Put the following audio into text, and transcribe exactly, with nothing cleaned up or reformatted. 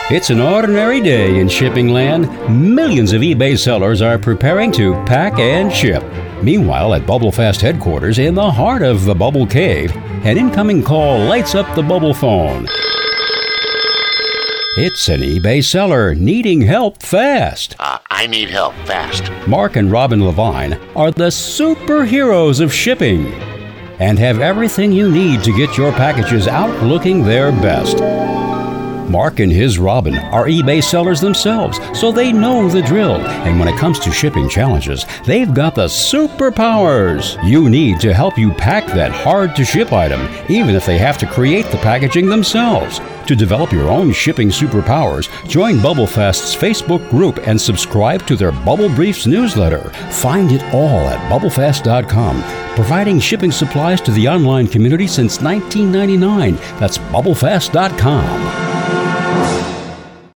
It's an ordinary day in shipping land. Millions of eBay sellers are preparing to pack and ship. Meanwhile, at BubbleFast headquarters in the heart of the Bubble Cave, an incoming call lights up the Bubble phone. It's an eBay seller needing help fast. Uh, I need help fast. Mark and Robin Levine are the superheroes of shipping and have everything you need to get your packages out looking their best. Mark and his Robin are eBay sellers themselves, so they know the drill. And when it comes to shipping challenges, they've got the superpowers you need to help you pack that hard-to-ship item, even if they have to create the packaging themselves. To develop your own shipping superpowers, join BubbleFast's Facebook group and subscribe to their Bubble Briefs newsletter. Find it all at bubblefast dot com, providing shipping supplies to the online community since nineteen ninety-nine. That's bubblefast dot com.